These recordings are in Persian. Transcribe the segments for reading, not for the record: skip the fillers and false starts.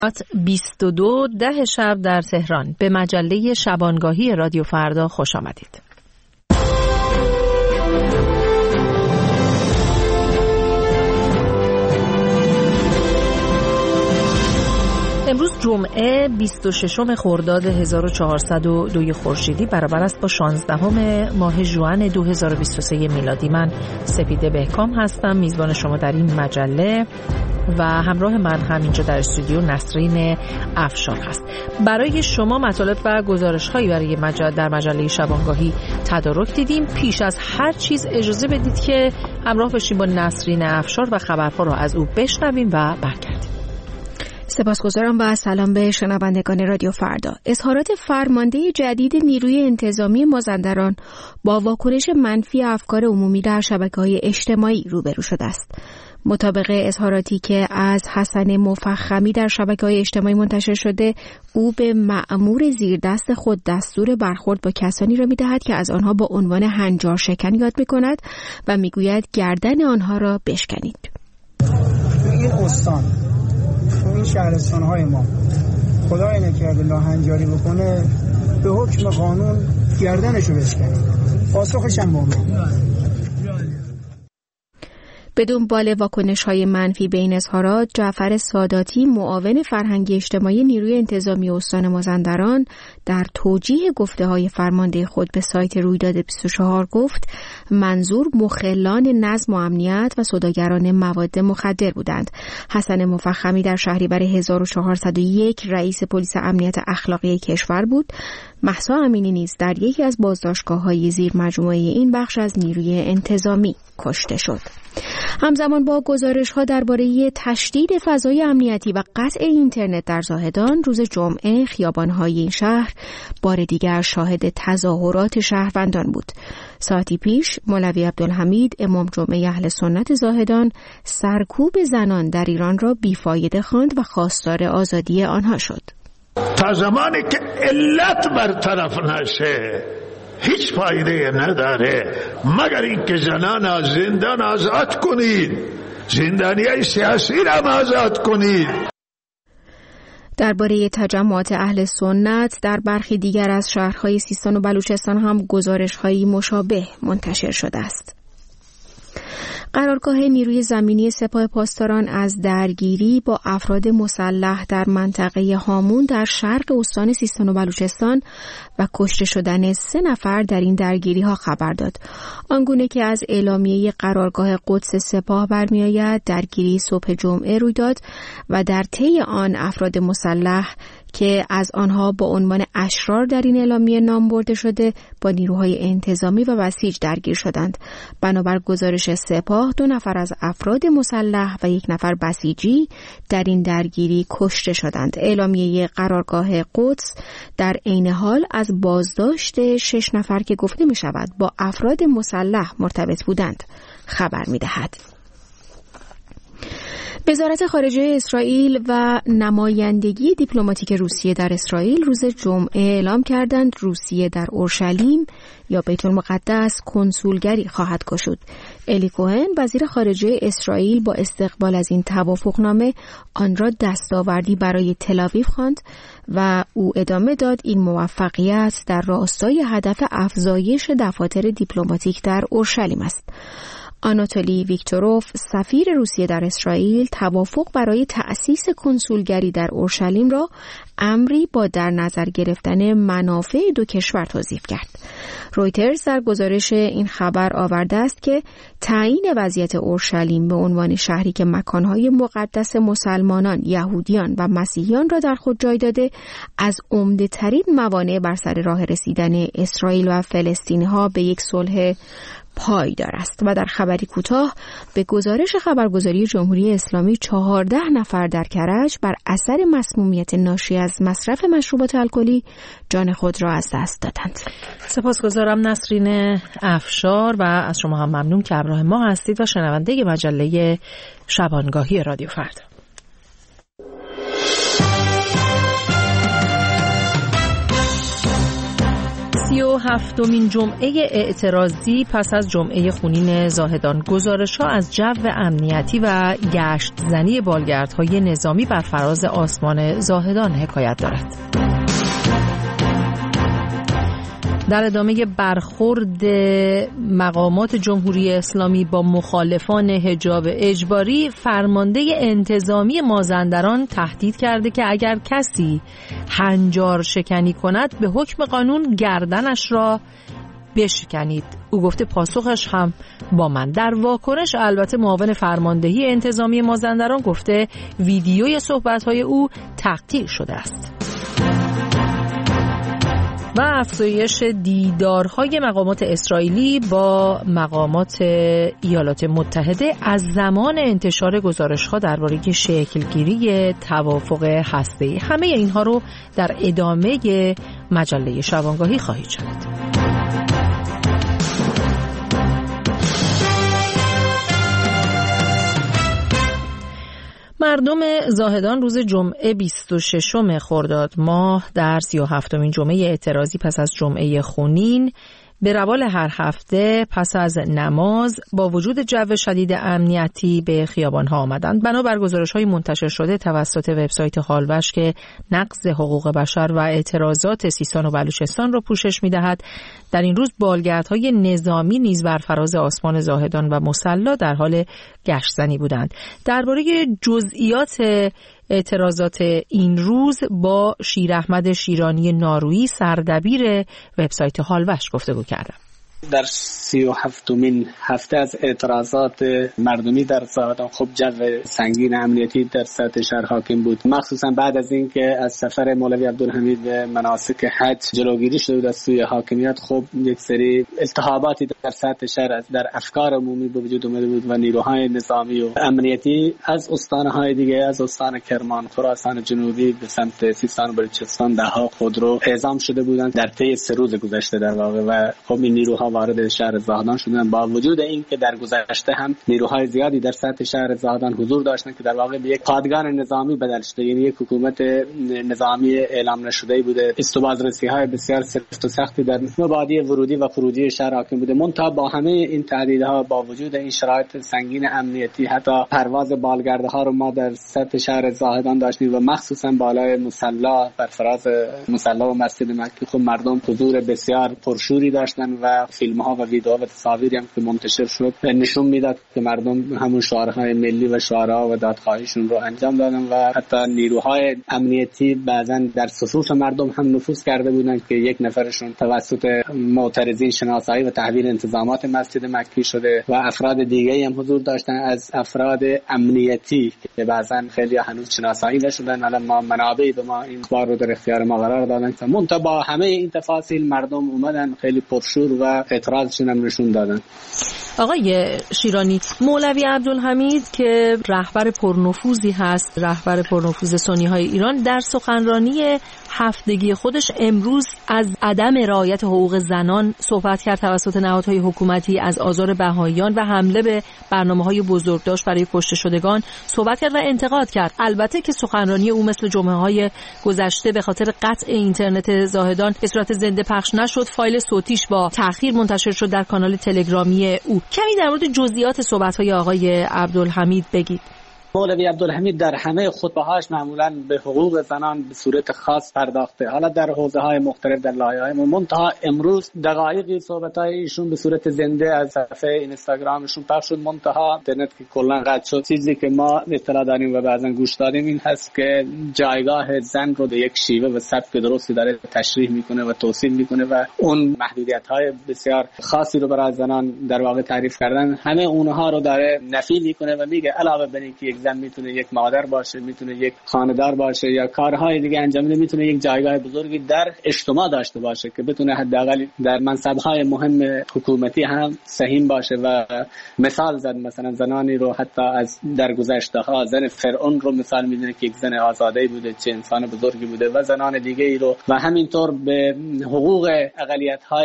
22 شب در تهران به مجله شبانگاهی رادیو فردا خوش آمدید. امروز جمعه 26 خرداد 1402 خورشیدی برابر است با 16 ماه ژوئن 2023 میلادی. من سپیده بهکام هستم، میزبان شما در این مجله و همراه من همینجا در استودیو نسرین افشار هست. برای شما مطالب و گزارش‌هایی برای در مجله شبانگاهی تدارک دیدیم. پیش از هر چیز اجازه بدید که همراه بشیم با نسرین افشار و خبرها رو از او بشنویم و برگردیم. سپاسگزارم و سلام به شنوندگان رادیو فردا. اظهارات فرمانده جدید نیروی انتظامی مازندران با واکنش منفی افکار عمومی در شبکه‌های اجتماعی روبرو شده است. مطابق اظهاراتی که از حسن مفخمی در شبکه‌های اجتماعی منتشر شده، او به مأمور زیردست خود دستور برخورد با کسانی را می‌دهد که از آنها با عنوان هنجار شکن یاد می‌کند و می‌گوید گردن آنها را بشکنید. این استان این شهرستان‌های ما خدای نکرده لاهنجاری بکنه، به حکم قانون گردنشو بشکنه. پاسخش هم با ما. به دنبال واکنش‌های منفی به این اظهارات، جعفر ساداتی معاون فرهنگی اجتماعی نیروی انتظامی استان مازندران در توجیه گفته‌های فرمانده خود به سایت رویداد 24 گفت منظور مخلان نظم و امنیت و سوداگران مواد مخدر بودند. حسن مفخمی در شهریور 1401 رئیس پلیس امنیت اخلاقی کشور بود. مهسا امینی نیز در یکی از بازداشتگاه‌های زیر مجموعه این بخش از نیروی انتظامی کشته شد. همزمان با گزارش‌ها درباره تشدید فضای امنیتی و قطع اینترنت در زاهدان، روز جمعه خیابان‌های این شهر بار دیگر شاهد تظاهرات شهروندان بود. ساعتی پیش مولوی عبدالحمید امام جمعه اهل سنت زاهدان سرکوب زنان در ایران را بیفایده خواند و خواستار آزادی آنها شد. تا زمانی که علت برطرف نشه هیچ فایده نداره، مگر اینکه زنان از زندان آزاد کنید، زندانیای سیاسی را آزاد کنید. درباره تجمعات اهل سنت در برخی دیگر از شهرهای سیستان و بلوچستان هم گزارش‌هایی مشابه منتشر شده است. قرارگاه نیروی زمینی سپاه پاسداران از درگیری با افراد مسلح در منطقه هامون در شرق استان سیستان و بلوچستان و کشته شدن 3 نفر در این درگیری ها خبر داد. آنگونه که از اعلامیه قرارگاه قدس سپاه برمیآید، درگیری صبح جمعه روی داد و در طی آن افراد مسلح که از آنها با عنوان اشرار در این اعلامیه نام برده شده با نیروهای انتظامی و بسیج درگیر شدند. بنابر گزارش سپاه 2 نفر از افراد مسلح و 1 نفر بسیجی در این درگیری کشته شدند. اعلامیه قرارگاه قدس در عین حال از بازداشت 6 نفر که گفته می شود با افراد مسلح مرتبط بودند خبر می دهد. وزارت خارجه اسرائیل و نمایندگی دیپلماتیک روسیه در اسرائیل روز جمعه اعلام کردند روسیه در اورشلیم یا بیت المقدس کنسولگری خواهد گشود. الی کوهن وزیر خارجه اسرائیل با استقبال از این توافقنامه آن را دستاوردی برای تل‌آویو خواند و او ادامه داد این موفقیت در راستای هدف افزایش دفاتر دیپلماتیک در اورشلیم است. آناتولی ویکتوروف سفیر روسیه در اسرائیل توافق برای تأسیس کنسولگری در اورشلیم را امری با در نظر گرفتن منافع 2 کشور توصیف کرد. رویترز در گزارش این خبر آورده است که تعیین وضعیت اورشلیم به عنوان شهری که مکانهای مقدس مسلمانان، یهودیان و مسیحیان را در خود جای داده از عمده‌ترین موانع بر سر راه رسیدن اسرائیل و فلسطینی‌ها به یک صلح پایدار است. و در خبری کوتاه به گزارش خبرگزاری جمهوری اسلامی 14 نفر در کرج بر اثر مسمومیت ناشی از مصرف مشروبات الکلی جان خود را از دست دادند. سپاسگزارم نسرین افشار و از شما هم ممنون که همراه ما هستید و شنونده مجله شبانگاهی رادیو فردا. 37مین جمعه اعتراضی پس از جمعه خونین زاهدان، گزارش‌ها از جو امنیتی و گشت زنی بالگردهای نظامی بر فراز آسمان زاهدان حکایت دارد. در ادامه برخورد مقامات جمهوری اسلامی با مخالفان حجاب اجباری، فرمانده انتظامی مازندران تهدید کرده که اگر کسی هنجار شکنی کند به حکم قانون گردنش را بشکنید. او گفته پاسخش هم با من. در واکنش البته معاون فرماندهی انتظامی مازندران گفته ویدیوی صحبت‌های او تحقیر شده است. و افزایش دیدارهای مقامات اسرائیلی با مقامات ایالات متحده از زمان انتشار گزارش‌ها درباره شکلگیری توافق هسته‌ای. همه اینها رو در ادامه مجله شبانگاهی خواهید شنید. مردم زاهدان روز جمعه 26 خرداد ماه در 37مین جمعه اعتراضی پس از جمعه خونین به روال هر هفته پس از نماز با وجود جو شدید امنیتی به خیابان‌ها آمدند. بنابر گزارش‌های منتشر شده توسط وبسایت هالوش که نقض حقوق بشر و اعتراضات سیستان و بلوچستان را پوشش می‌دهد، در این روز بالگردهای نظامی نیز بر فراز آسمان زاهدان و مصلی در حال گشت‌زنی بودند. درباره جزئیات اعتراضات این روز با شیر احمد شیرانی نارویی سردبیر وبسایت هالوش گفتگو کردم. در 37مین هفته از اعتراضات مردمی در زاهدان خب جو سنگین امنیتی در سطح شهر حاکم بود، مخصوصا بعد از اینکه از سفر مولوی عبدالحمید به مناسک حج جلوگیری شده بود از سوی حاکمیت. خب یک سری التهاباتی در سطح شهر در افکار عمومی به وجود اومده بود و نیروهای نظامی و امنیتی از استانهای دیگه، از استان کرمان، خراسان جنوبی به سمت سیستان و بلوچستان دهها خودرو اعزام شده بودند در طی 3 روز گذشته در واقع. و خب این نیروها وارد شهر زاهدان شدن، با وجود این که در گذشته هم نیروهای زیادی در سطح شهر زاهدان حضور داشتن که در واقع به یک پادگان نظامی بدل شده، یعنی یک حکومت نظامی اعلام نشده بوده. استوبازرسی‌های بسیار سفت و سختی در مبادی ورودی و خروجی شهر حاکم بوده. منتها با همه این تهدیدها، با وجود این شرایط سنگین امنیتی، حتی پرواز بالگردها رو ما در سطح شهر زاهدان داشتیم و مخصوصا بالای مصلی بر فراز مصلی و مسجد مکی خب مردم حضور بسیار پرشوری داشتن و فیلم‌ها و ویدیوها و تصاویری هم که منتشر شد نشون میداد که مردم همون شعارهای ملی و شعارها و دادخواهیشون رو انجام دادن و حتی نیروهای امنیتی بعضا در صفوف مردم هم نفوذ کرده بودن که یک نفرشون توسط معترضین شناسایی و تحویل انتظامات مسجد مکی شده و افراد دیگه هم حضور داشتن از افراد امنیتی که بعضا خیلی هنوز شناسایی نشدن. الان ما منابعی به ما این اخبار رو در اختیار ما قرار دادن که منتها با همه این تفاصیل مردم اومدن خیلی پرشور و اعتراضشون هم نشون دادن. آقای شیرانی، مولوی عبدالحمید که رهبر پرنفوذی هست، رهبر پرنفوذ سنی‌های ایران، در سخنرانی هفتگی خودش امروز از عدم رعایت حقوق زنان صحبت کرد توسط نهادهای حکومتی، از آزار بهائیان و حمله به برنامه‌های بزرگداشت برای کشته شدگان صحبت کرد و انتقاد کرد. البته که سخنرانی او مثل جمعه‌های گذشته به خاطر قطع اینترنت زاهدان به صورت زنده پخش نشد، فایل صوتیش با تأخیر منتشر شد در کانال تلگرامی او. کمی در مورد جزئیات صحبت‌های آقای عبدالحمید بگید. مولوی عبدالحمید در همه خطبه‌هاش معمولاً به حقوق زنان به صورت خاص پرداخته، حالا در حوزه‌های مختلف در لایه‌های منتها امروز دقایقی صحبت‌های ایشون به صورت زنده از صفحه اینستاگرامشون پخش شد. منتها اینترنت که کلاً قطع شد. چیزی که ما اطلاع داریم و بعضاً گوش دادیم این هست که جایگاه زن رو به یک شیوه و سبک درستی داره تشریح میکنه و توصیف میکنه و اون محدودیت‌های بسیار خاصی رو برای زنان در واقع تعریف کردن، همه اونها رو داره نفی میکنه و میگه علاوه بر اینکه یک زن میتونه یک مادر باشه، میتونه یک خانه‌دار باشه یا کارهای دیگه انجام بده، میتونه یک جایگاه بزرگی در اجتماع داشته باشه که بتونه حداقل در منصب‌های مهم حکومتی هم سهیم باشه. و مثال زد مثلا زنانی رو حتی از در گذشته‌ها، زن فرعون رو مثال میدونه که یک زن آزاده بوده، چه انسان بزرگی بوده و زنان دیگه ای رو، و همینطور به حقوق اقلیت‌های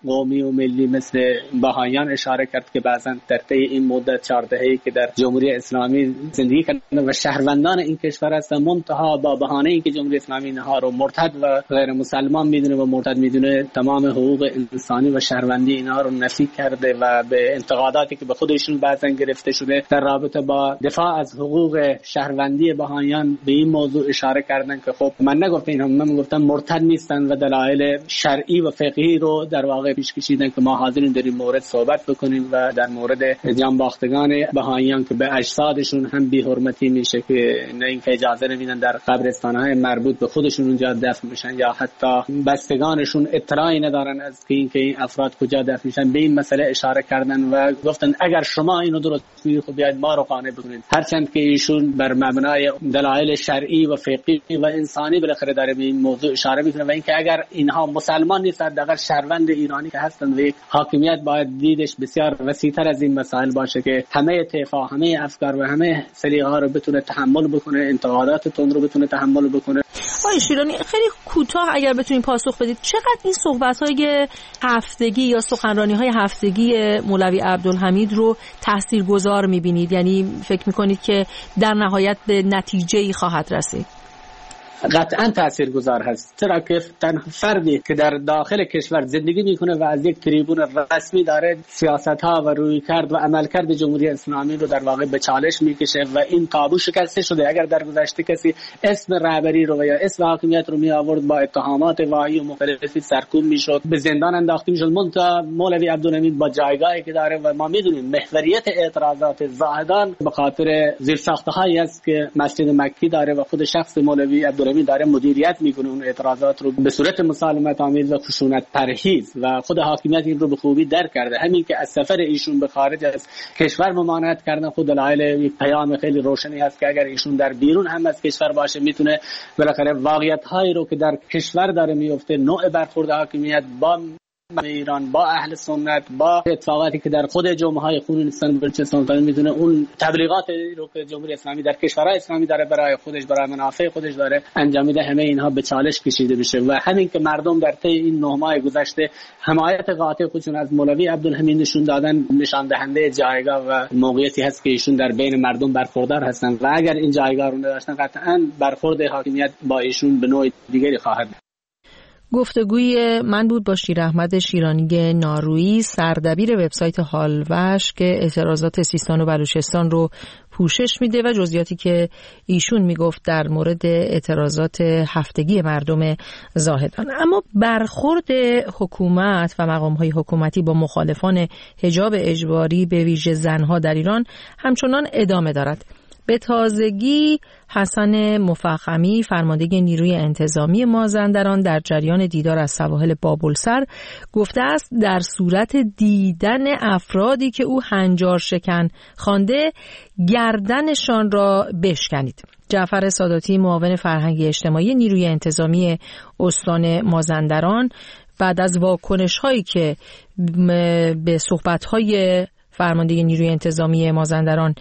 قومی و ملی مثل بهائیان اشاره کرد که بعضا در طی این مدت 4 دهه‌ای که در جمهوری اسلامی زندگی کردند و شهروندان این کشور هستند، منتها با بهانه‌ای که جمهوری اسلامی اینها رو مرتد و غیر مسلمان میدونه و مرتد میدونه، تمام حقوق انسانی و شهروندی اینها رو نفی کرده و به انتقاداتی که به خودشون بعضا گرفته شده در رابطه با دفاع از حقوق شهروندی بهائیان به این موضوع اشاره کردن که خب من نگفتم اینها، من گفتم مرتد نیستن و دلایل شرعی و فقهی رو در واقع پیش کشیدن که ما حاضرین در این مورد صحبت بکنیم و در مورد جانباختگان بهائیان که به اجسادشون هم بی‌حرمتی میشه که نه اینکه اجازه نمیدن در قبرستان‌های مربوط به خودشون اونجا دفن بشن یا حتی بستگانشون اطلاعی ندارن از اینکه این افراد کجا دفن میشن. به این مسئله اشاره کردن و گفتن اگر شما اینو درست می‌گیرید خب بیاید ما رو قانع بکنید، هرچند که ایشون بر مبنای دلایل شرعی و فقهی و انسانی بالاخره داره به این موضوع اشاره میکنه و اینکه اگر اینها مسلمان نیستند، اگر شهروند ایرانی که هستند و یک حاکمیت باید دیدش بسیار وسیع‌تر از این مسائل باشه که همه طیف‌ها، همه افکار و همه سلیقه‌ها رو بتونه تحمل بکنه، انتقادات تند رو بتونه تحمل بکنه. آقای شیرانی خیلی کوتاه اگر بتونید پاسخ بدید، چقدر این صحبت‌های هفتگی یا سخنرانی‌های هفتگی مولوی عبدالحمید رو تاثیرگذار می‌بینید؟ یعنی فکر می‌کنید که در نهایت به نتیجه‌ای خواهد رسید؟ قطعا تاثیرگذار هست، چرا که تنها فردی که در داخل کشور زندگی میکنه و از یک تریبون رسمی داره سیاست‌ها و رویکرد و عملکرد جمهوری اسلامی رو در واقع به چالش میکشه و این تابو شکسته شده. اگر در گذشته کسی اسم رهبری رو یا اسم حاکمیت رو می آورد با اتهامات واهی و مختلفی سرکوب میشد، به زندان انداخته میشد، منتها مولوی عبدالحمید با جایگاهی که داره و ما میدونیم محوریت اعتراضات زاهدان به خاطر زیرساخته‌هایی است که مسجد مکی داره و خود شخص مولوی عبدالحمید داره مدیریت میکنه اون اعتراضات رو به صورت مسالمت آمیز و خشونت پرهیز و خود حاکمیت این رو به خوبی درک کرده. همین که از سفر ایشون به خارج از کشور ممانعت کردن خود دلایل یک پیام خیلی روشنی هست که اگر ایشون در بیرون هم از کشور باشه میتونه بالاخره واقعیت هایی رو که در کشور داره میفته، نوع برخورد حاکمیت با ایران، با اهل سنت، با اتفاقاتی که در خود جمعه‌های خونینستان بلوچستان میدونه، اون تبلیغاتی رو که جمهوری اسلامی در کشورهای اسلامی داره برای خودش، برای منافع خودش داره انجام میده، همه اینها به چالش کشیده بشه و همین که مردم در طی این 9 ماه گذشته حمایت قاطع خودشون از مولوی عبدالحمید نشون دادن، نشان دهنده جایگاه و موقعیتی هست که ایشون در بین مردم برخوردار هستن و اگر این جایگاه رو نداشتن قطعاً برخورد حاکمیت با ایشون به نوع دیگری خواهد. گفتگوی من بود با شیر احمد شیرانی نارویی، سردبیر وبسایت حالوش که اعتراضات سیستان و بلوچستان رو پوشش میده و جزئیاتی که ایشون میگفت در مورد اعتراضات هفتگی مردم زاهدان. اما برخورد حکومت و مقام‌های حکومتی با مخالفان حجاب اجباری به ویژه زنها در ایران همچنان ادامه دارد. به تازگی حسن مفخمی فرمانده نیروی انتظامی مازندران در جریان دیدار از سواحل بابلسر گفته است در صورت دیدن افرادی که او هنجار شکن خوانده گردنشان را بشکنید. جعفر ساداتی معاون فرهنگی اجتماعی نیروی انتظامی استان مازندران بعد از واکنش هایی که به صحبت های فرمانده نیروی انتظامی مازندران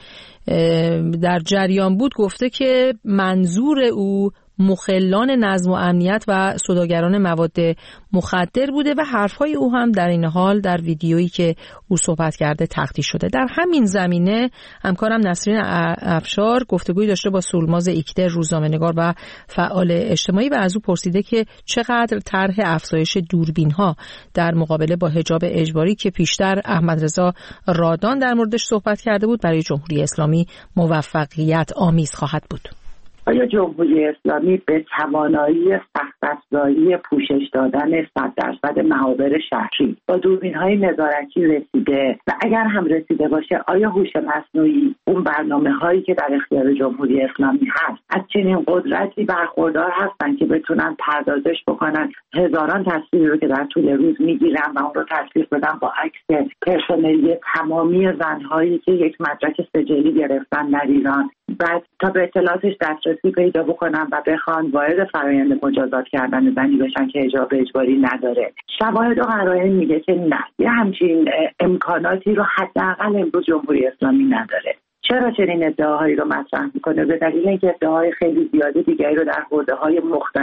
در جریان بود گفته که منظور او مخلان نظم و امنیت و سوداگران مواد مخدر بوده و حرفهای او هم در این حال در ویدیویی که او صحبت کرده تخطی شده. در همین زمینه همکارم نسرین افشار گفتگویی داشته با سولماز ایکتر روزنامه‌نگار و فعال اجتماعی و از او پرسیده که چقدر طرح افزایش دوربین‌ها در مقابله با حجاب اجباری که پیشتر احمد رضا رادان در موردش صحبت کرده بود برای جمهوری اسلامی موفقیت آمیز خواهد بود. آیا جمهوری اسلامی به توانایی سخت‌افزاری پوشش دادن 100% محاور شهری با دوربین‌های نظارتی رسیده و اگر هم رسیده باشه آیا هوش مصنوعی اون برنامه‌هایی که در اختیار جمهوری اسلامی هست از چنین قدرتی برخوردار هستن که بتونن پردازش بکنن هزاران تصویر رو که در طول روز میگیرن و اون رو تصویر بدن با عکس پرسنلی تمامی زن‌هایی که یک مدرک سجلی گرفتن در ایران، بعد تا به اطلاعاتش دسترسی پیدا بکنن و بخوان وارد فرآیند مجازات کردن زنی بشن که حجاب اجباری نداره. شواهد و قرائن میگه که نه، یه همچین امکاناتی رو حداقل امروز جمهوری اسلامی نداره. چرا چنین ادعاهایی رو مطرح میکنه؟ به دلیل اینکه ادعاهای خیلی زیاده دیگری رو در حوزه‌های مختلف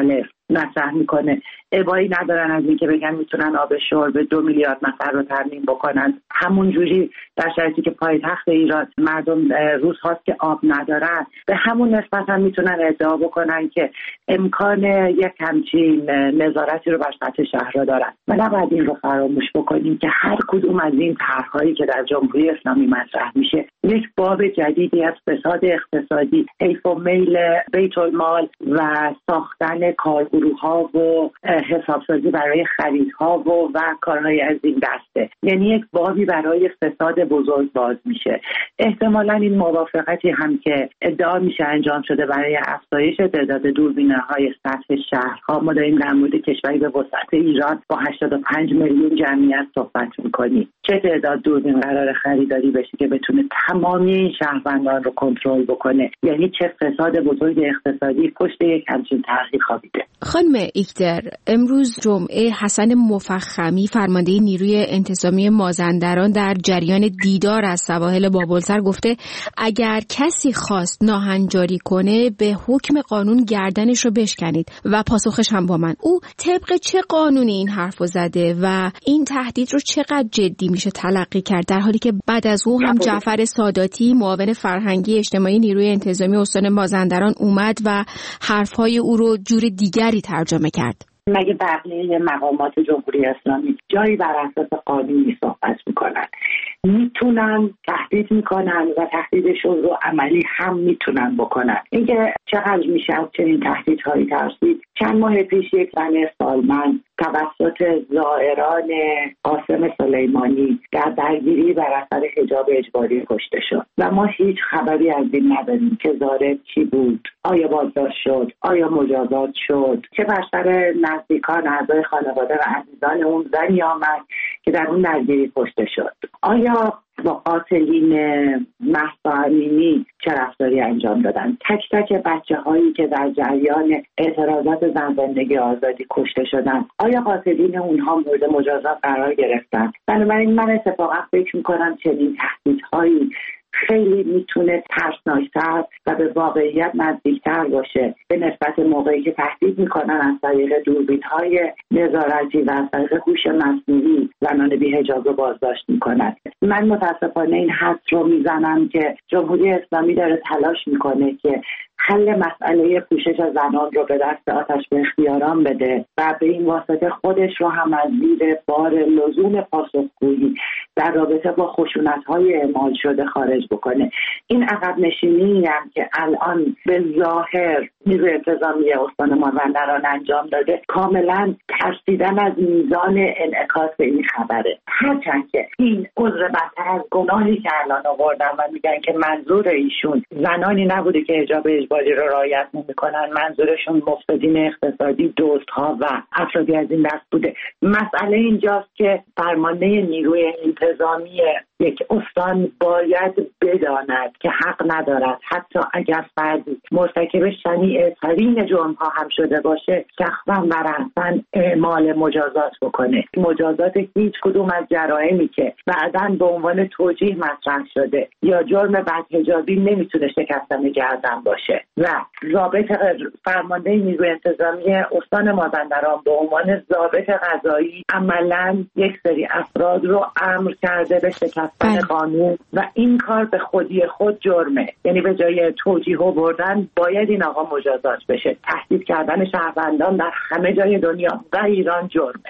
مطرح میکنه. ابایی ندارن از اینکه بگن میتونن آب شرب 2 میلیارد نفر رو تامین بکنن. همون جوری در شرایطی که پایتخت ایران مردم روزهاست که آب ندارن، به همون نسبت هم میتونن ادعا بکنن که امکان یک همچین نظارتی رو بر سطح شهرها دارن. و نباید این رو فراموش بکنیم که هر کدوم از این طرح‌هایی که در جمهوری اسلامی مطرح میشه یک باب جدیدی از فساد اقتصادی، حیف و میل بیت المال و ساختن کارگروه‌ها و حسابسازی برای خریدها و کارهای از این دسته. یعنی یک بابی برای فساد بزرگ باز میشه. احتمالاً این موافقتی هم که ادعا میشه انجام شده برای افزایش تعداد دوربین‌های سطح شهرها. ما داریم در مورد کشوری به وسعت ایران با 85 میلیون جمعیت صحبت میکنیم. چه تعداد دوربین قرار خریداری بشه که بتونه تمامی این شهروندان رو کنترل بکنه؟ یعنی چه فساد بزرگ اقتصادی پشت یک همچین طرحی خوابیده. خانم ایکدر، امروز جمعه حسن مفخمی فرمانده نیروی انتظامی مازندران در جریان دیدار از سواحل بابلسر گفته اگر کسی خواست ناهنجاری کنه به حکم قانون گردنش رو بشکنید و پاسخش هم با من. او طبق چه قانونی این حرفو زده و این تهدید رو چقدر جدی میشه تلقی کرد، در حالی که بعد از او هم جعفر ساداتی معاون فرهنگی اجتماعی نیروی انتظامی استان مازندران اومد و حرفهای او رو جور دیگری ترجمه کرد؟ مگه بقیه مقامات جمهوری اسلامی جایی بر اساس قانونی صحبت میکنن؟ میتونن تهدید میکنن و تهدیدشون رو عملی هم میتونن بکنن. اینکه چقدر میشه از چنین تهدیدهایی ترسید؟ چند ماه پیش یک زن سالمند توسط زائران قاسم سلیمانی در درگیری بر اثر حجاب اجباری کشته شد و ما هیچ خبری از این نداریم که زائر چی بود، آیا بازداشت شد، آیا مجازات شد، چه بر سر نزدیکان اعضای خانواده و عزیزان اون زنی آمد که در اون درگیری کشته شد. آیا با قاتلین مهسا امینی چه رفتاری انجام دادن؟ تک تک بچه هایی که در جریان اعتراضات زن زندگی آزادی کشته شدن، آیا قاتلین اونها مورد مجازات قرار گرفتن؟ بنابراین من اتفاقا فکر میکنم چنین تهدیدهایی خیلی میتونه ترسناکتر و به واقعیت نزدیکتر باشه به نسبت موقعی که تهدید میکنن از طریق دوربین‌های نظارتی و از طریق هوش مصنوعی زنان بی‌حجاب رو بازداشت میکنن. من متاسفانه این حدس رو میزنم که جمهوری اسلامی داره تلاش میکنه که حل مسئله پوشش زنان رو به دست آتش به اختیاران بده و به این واسطه خودش رو هم از زیر بار لزوم پاسخگویی در رابطه با خشونت‌های اعمال شده خارج بکنه. این عقب نشینی هم که الان به ظاهر نیروی انتظامی استان مازندران انجام داده کاملا ترسیدن از میزان انعکاس این خبره. هرچند که این عذر بدتر از گناهی که الان آوردن و میگن که منظور ایشون زنانی نبوده که حجاب اجباری رو رعایت نمی‌کنن، منظورشون مفسدین اقتصادی، دزدها و افرادی از این دست بوده. مسئله اینجاست که فرمانده نیروی انتظامی یک استان باید بداند که حق ندارد حتی اگر فردی مرتکب شنیع‌ترین جرم‌ها هم شده باشه شخصا و رأساً اعمال مجازات بکنه. مجازات هیچ کدوم از جرائمی که بعداً به عنوان توجیه مطرح شده یا جرم بدحجابی نمیتونه شکستن گردن باشه و ضابط فرمانده نیروی انتظامی استان مازندران به عنوان ضابط قضایی عملاً یک سری افراد رو امر کرده به شکستن قانون و این کار به خودی خود جرمه. یعنی به جای توجیه بردن باید این آقا مجازات بشه. تهدید کردن شهروندان در همه جای دنیا و ایران جرمه.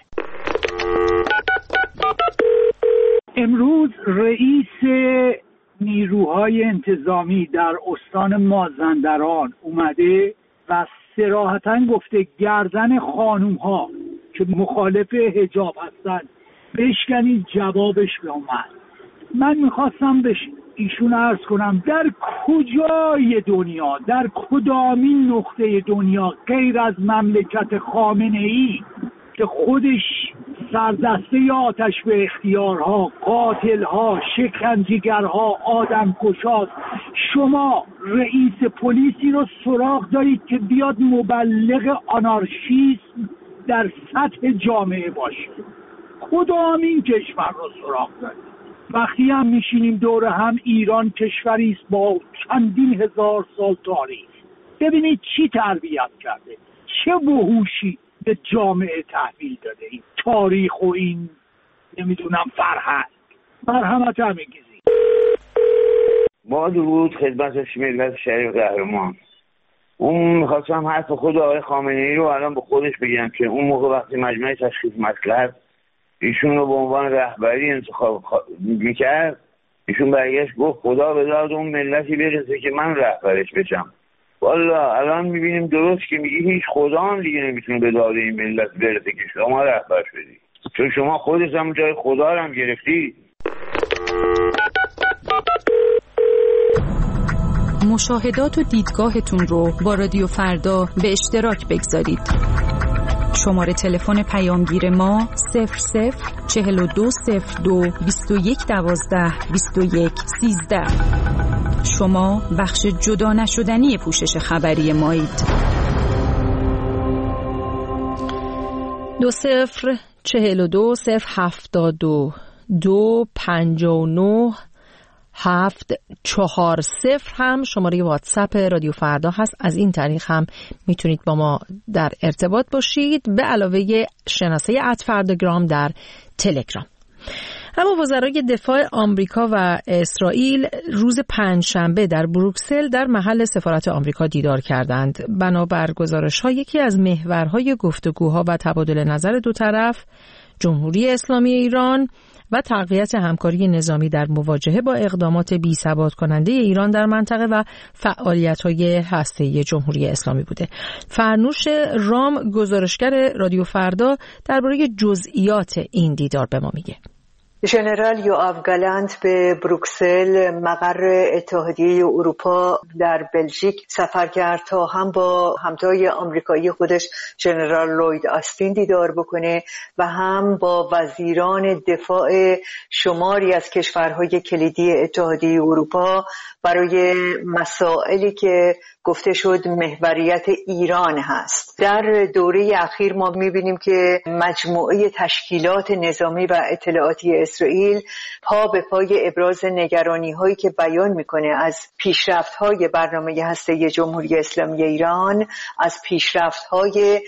امروز رئیس نیروهای انتظامی در استان مازندران اومده و صراحتاً گفته گردن خانوم‌ها که مخالف حجاب هستن بشکنید. جوابش به اومد. من میخواستم به ایشون عرض کنم در کجای دنیا، در کدامین نقطه دنیا غیر از مملکت خامنه‌ای که خودش سردسته آتش به اختیارها، قاتلها، شکنجهگرها، آدمکشاست، شما رئیس پلیسی رو سراغ دارید که بیاد مبلغ آنارشیسم در سطح جامعه باشه؟ کدامین کشور رو سراغ دارید؟ وقتی هم میشینیم دور هم ایران کشوری است با چندین هزار سال تاریخ. ببینید چی تربیت کرده، چه وحوشی به جامعه تحویل داده این تاریخ و این نمیدونم فرهنگ. مرحمت همگیزی. با درود خدمت ملت شریف قهرمان. اون میخواستم حرف خود آقای خامنه‌ای رو الان به خودش بگم که اون موقع وقتی مجمع تشخیص مصلحت ایشون رو به عنوان رهبری انتخاب میکرد، ایشون برگشت گفت خدا به داد اون ملتی برسه که من رهبرش بشم. والا الان میبینیم درست که میگی هیچ خدا هم دیگه نمیتونه به داد این ملت برسه که شما رهبرش بدی، چون شما خودت هم جای خدا رو هم گرفتی. مشاهدات و دیدگاهتون رو با رادیو فردا به اشتراک بگذارید. شماره تلفن پیامگیر ما 004202 2112 2113. شما بخش جدا نشدنی پوشش خبری مایید. 2042295740 هم شماره واتساپ رادیو فردا هست. از این طریق هم میتونید با ما در ارتباط باشید، به علاوه شناسه @فرداگرام در تلگرام. اما وزرای دفاع آمریکا و اسرائیل روز پنجشنبه در بروکسل در محل سفارت آمریکا دیدار کردند. بنابر گزارش‌ها یکی از محورهای گفتگوها و تبادل نظر دو طرف جمهوری اسلامی ایران و تقویت همکاری نظامی در مواجهه با اقدامات بی‌ثبات کننده ایران در منطقه و فعالیت‌های هسته‌ای جمهوری اسلامی بوده. فرنوش رام گزارشگر رادیو فردا درباره جزئیات این دیدار به ما میگه. ژنرال یوآف گالانت به بروکسل مقر اتحادیه اروپا در بلژیک سفر کرد تا هم با همتای آمریکایی خودش ژنرال لوید آستین دیدار بکنه و هم با وزیران دفاع شماری از کشورهای کلیدی اتحادیه اروپا برای مسائلی که گفته شد محوریت ایران هست. در دوره اخیر ما می‌بینیم که مجموعه تشکیلات نظامی و اطلاعاتی اسرائیل پا به پای ابراز نگرانی‌هایی که بیان می‌کنه از پیشرفت‌های برنامه هسته‌ای جمهوری اسلامی ایران، از پیشرفت‌های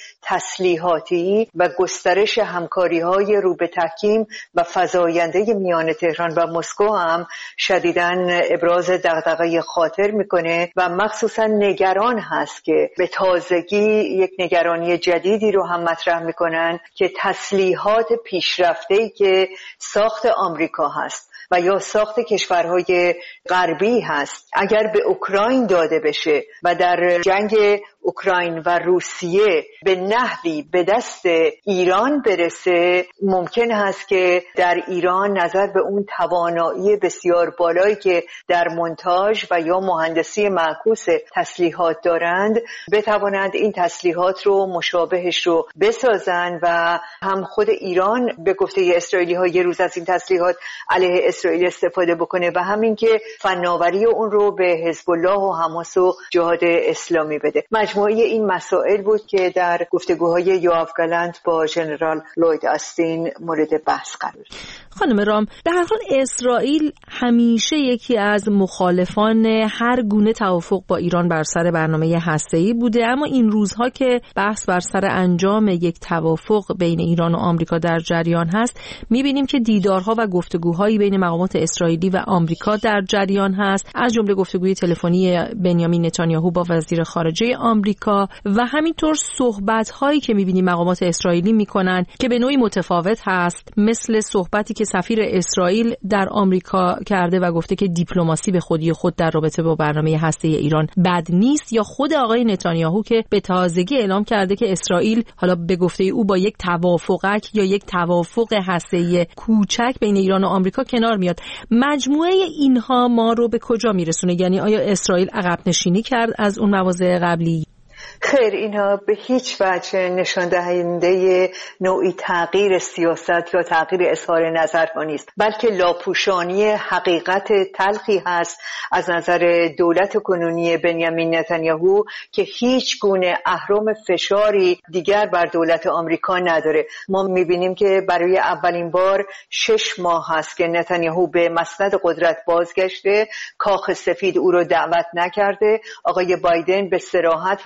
تسلیحاتی و گسترش همکاری‌های رو به تحکیم و فزاینده میان تهران و مسکو هم شدیداً ابراز دغدغه خاطر می‌کنه و مخصوصاً نگران هست که به تازگی یک نگرانی جدیدی رو هم مطرح میکنن که تسلیحات پیشرفته‌ای که ساخت آمریکا هست و یا ساخت کشورهای غربی هست اگر به اوکراین داده بشه و در جنگ اوکراین و روسیه به نحوی به دست ایران برسه، ممکن هست که در ایران نظر به اون توانایی بسیار بالایی که در مونتاژ و یا مهندسی معکوس تسلیحات دارند بتوانند این تسلیحات رو مشابهش رو بسازن و هم خود ایران به گفته اسرائیلی ها یه روز از این تسلیحات علیه اسرائیل استفاده بکنه و همین که فناوری اون رو به حزب الله و حماس و جهاد اسلامی بده. مجموعه این مسائل بود که در گفتگوهای یوآف گالانت با ژنرال لوید آستین مورد بحث قرار گرفت. خانم رام، به هر حال اسرائیل همیشه یکی از مخالفان هر گونه توافق با ایران بر سر برنامه هسته‌ای بوده، اما این روزها که بحث بر سر انجام یک توافق بین ایران و آمریکا در جریان هست، می‌بینیم که دیدارها و گفتگوهایی بین مقامات اسرائیلی و آمریکا در جریان هست، از جمله گفتگوی تلفنی بنیامین نتانیاهو با وزیر خارجه آمریکا و همینطور صحبت‌هایی که می‌بینیم مقامات اسرائیلی می‌کنن که به نوعی متفاوت هست، مثل صحبتی که سفیر اسرائیل در آمریکا کرده و گفته که دیپلماسی به خودی خود در رابطه با برنامه هسته‌ای ایران بد نیست، یا خود آقای نتانیاهو که به تازگی اعلام کرده که اسرائیل حالا به گفته او با یک توافقک یا یک توافق هسته‌ای کوچک بین ایران و آمریکا کنار میاد. مجموعه اینها ما رو به کجا میرسونه؟ یعنی آیا اسرائیل عقب نشینی کرد از اون مواضع قبلی؟ خیر، اینها به هیچ وجه نشان دهنده نوعی تغییر سیاست یا تغییر اظهار نظر ها نیست، بلکه لاپوشانی حقیقت تلخی هست از نظر دولت کنونی بنیامین نتانیاهو که هیچ گونه اهرم فشاری دیگر بر دولت آمریکا نداره. ما میبینیم که برای اولین بار 6 ماه هست که نتانیاهو به مسند قدرت بازگشته، کاخ سفید او رو دعوت نکرده. آقای بایدن به صراحت و با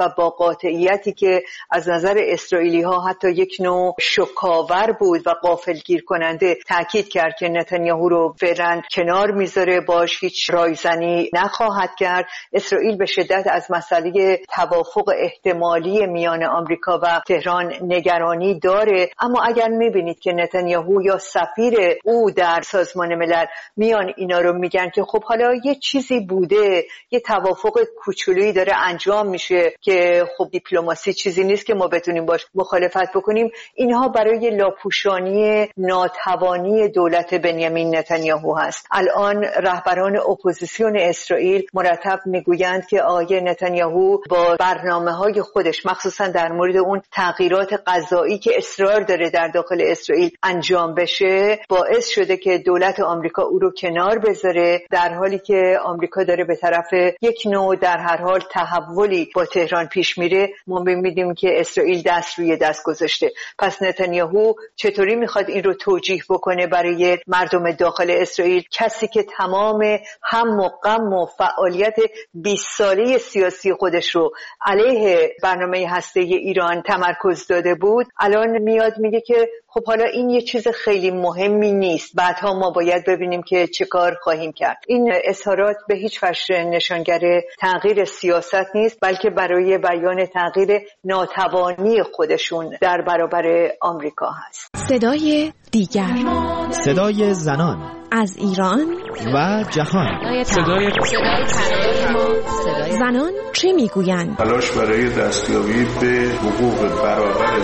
قاطعیتی که از نظر اسرائیلی ها حتی یک نوع شکاور بود و غافلگیر کننده تاکید کرد که نتانیاهو رو فعلا کنار میذاره، باش هیچ رایزنی نخواهد کرد. اسرائیل به شدت از مسئله توافق احتمالی میان آمریکا و تهران نگرانی داره، اما اگر میبینید که نتانیاهو یا سفیر او در سازمان ملل میان اینا رو میگن که خب حالا یه چیزی بوده، یه توافق کوچولویی داره انجام میشه که خب دیپلماسی چیزی نیست که ما بتونیم باش مخالفت بکنیم، اینها برای لاپوشانی ناتوانی دولت بنیامین نتانیاهو هست. الان رهبران اپوزیسیون اسرائیل مرتب میگویند که آقای نتانیاهو با برنامه‌های خودش مخصوصا در مورد اون تغییرات قضایی که اصرار داره در داخل اسرائیل انجام بشه باعث شده که دولت آمریکا او رو کنار بذاره، در حالی که آمریکا داره به طرف یک نوع در هر حال تحولی با تهران پیش میره. ما می‌بینیم که اسرائیل دست روی دست گذاشته. پس نتانیاهو چطوری میخواد این رو توجیه بکنه برای مردم داخل اسرائیل، کسی که تمام هم و غم و فعالیت 20 ساله سیاسی خودش رو علیه برنامه هسته ایران تمرکز داده بود، الان میاد میگه که خب حالا این یه چیز خیلی مهمی نیست، بعدها ما باید ببینیم که چه کار خواهیم کرد. این اظهارات به هیچ وجه نشانگر تغییر سیاست نیست، بلکه برای بیان تغییر ناتوانی خودشون در برابر آمریکا هست. صدای دیگر، صدای زنان از ایران و جهان، صدای زنان چه میگویند؟ تلاش برای دستیابی به حقوق برابر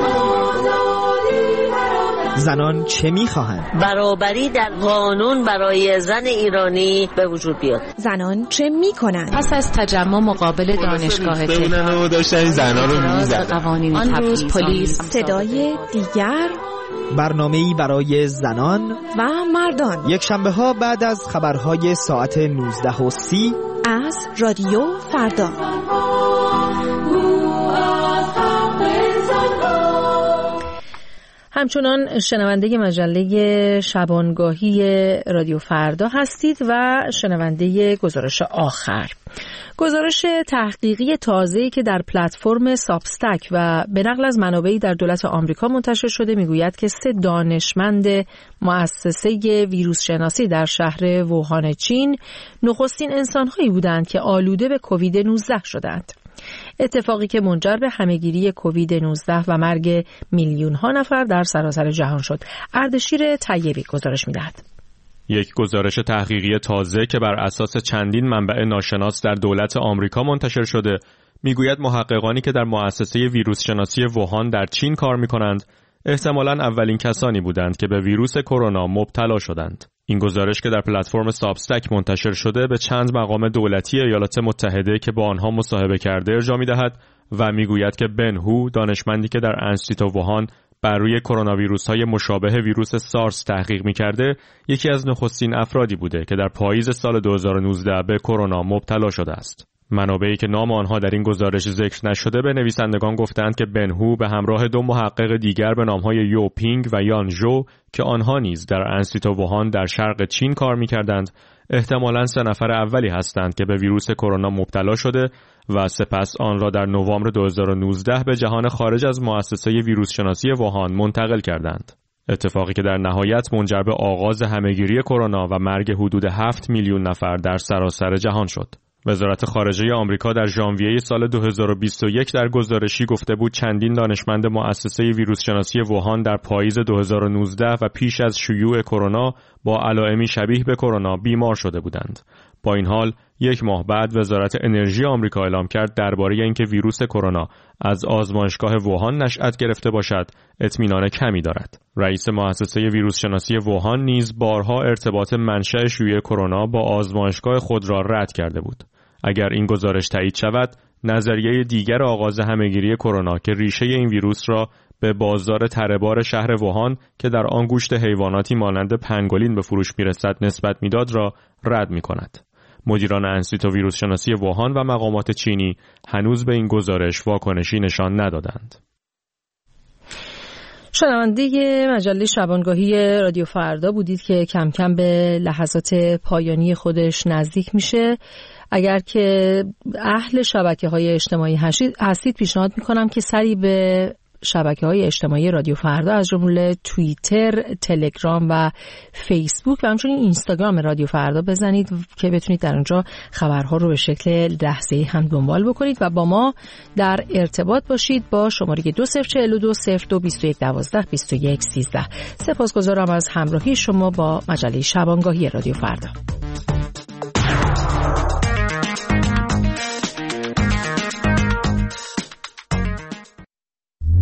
زنان چه میخواهند؟ برابری در قانون برای زن ایرانی به وجود بیاد. زنان چه میکنند؟ پس از تجمع مقابل دانشگاه تهران داشتن زنان رو میزدن. قوانین تبعیض، پلیس. صدای دیگر، برنامه‌ای برای زنان و مردان، یک شنبه ها بعد از خبرهای ساعت 19:30 از رادیو فردا. همچنان شنونده مجله شبانگاهی رادیو فردا هستید و شنونده گزارش آخر. گزارش تحقیقی تازه‌ای که در پلتفرم سابستک و به نقل از منابعی در دولت آمریکا منتشر شده میگوید که 3 دانشمند مؤسسه ویروس شناسی در شهر ووهان چین نخستین انسان‌هایی بودند که آلوده به کووید 19 شدند. اتفاقی که منجر به همهگیری کووید 19 و مرگ میلیون‌ها نفر در سراسر جهان شد. اردشیر طیبی گزارش می‌دهد. یک گزارش تحقیقی تازه که بر اساس چندین منبع ناشناس در دولت آمریکا منتشر شده میگوید محققانی که در مؤسسه ویروس شناسی ووهان در چین کار می‌کنند احتمالاً اولین کسانی بودند که به ویروس کرونا مبتلا شدند. این گزارش که در پلتفرم سابستک منتشر شده به چند مقام دولتی ایالات متحده که با آنها مصاحبه کرده ارجاع می‌دهد و میگوید که بن هو، دانشمندی که در انستیتو ووهان بر روی کرونا ویروس‌های مشابه ویروس سارس تحقیق می‌کرده، یکی از نخستین افرادی بوده که در پاییز سال 2019 به کرونا مبتلا شده است. منابعی که نام آنها در این گزارش ذکر نشده به نویسندگان گفتند که بن هو به همراه 2 محقق دیگر به نام‌های یو پینگ و یان ژو که آنها نیز در انستیتو ووهان در شرق چین کار می‌کردند، احتمالاً 3 نفر اولی هستند که به ویروس کرونا مبتلا شده و سپس آن را در نوامبر 2019 به جهان خارج از مؤسسه ویروس شناسی ووهان منتقل کردند. اتفاقی که در نهایت منجر به آغاز همهگیری کرونا و مرگ حدود 7 میلیون نفر در سراسر جهان شد. وزارت خارجه آمریکا در ژانویه سال 2021 در گزارشی گفته بود چندین دانشمند مؤسسه ویروس شناسی ووهان در پاییز 2019 و پیش از شیوع کرونا با علائمی شبیه به کرونا بیمار شده بودند. با این حال 1 ماه بعد وزارت انرژی آمریکا اعلام کرد درباره اینکه ویروس کرونا از آزمایشگاه ووهان نشأت گرفته باشد اطمینان کمی دارد. رئیس مؤسسه ویروس شناسی ووهان نیز بارها ارتباط منشأ شیوع کرونا با آزمایشگاه خود را رد کرده بود. اگر این گزارش تایید شود، نظریه دیگر آغاز همهگیری کرونا که ریشه این ویروس را به بازار تره‌بار شهر ووهان که در آن گوشت حیواناتی مانند پنگولین به فروش می‌رسد نسبت می‌داد را رد می‌کند. مدیران انستیتو ویروس شناسی ووهان و مقامات چینی هنوز به این گزارش واکنشی نشان ندادند. شنونده مجله شبانگاهی رادیو فردا بودید که کم کم به لحظات پایانی خودش نزدیک میشه. اگر که اهل شبکه‌های اجتماعی هستید پیشنهاد میکنم که سری به شبکه‌های اجتماعی رادیو فردا از جمله توییتر، تلگرام و فیسبوک و همچنین اینستاگرام رادیو فردا بزنید که بتونید در اونجا خبرها رو به شکل لحظه‌ای هم دنبال بکنید و با ما در ارتباط باشید با شماره 2042 02 21 12 21 13. سپاسگزارم از همراهی شما با مجله شبانگاهی رادیو فردا.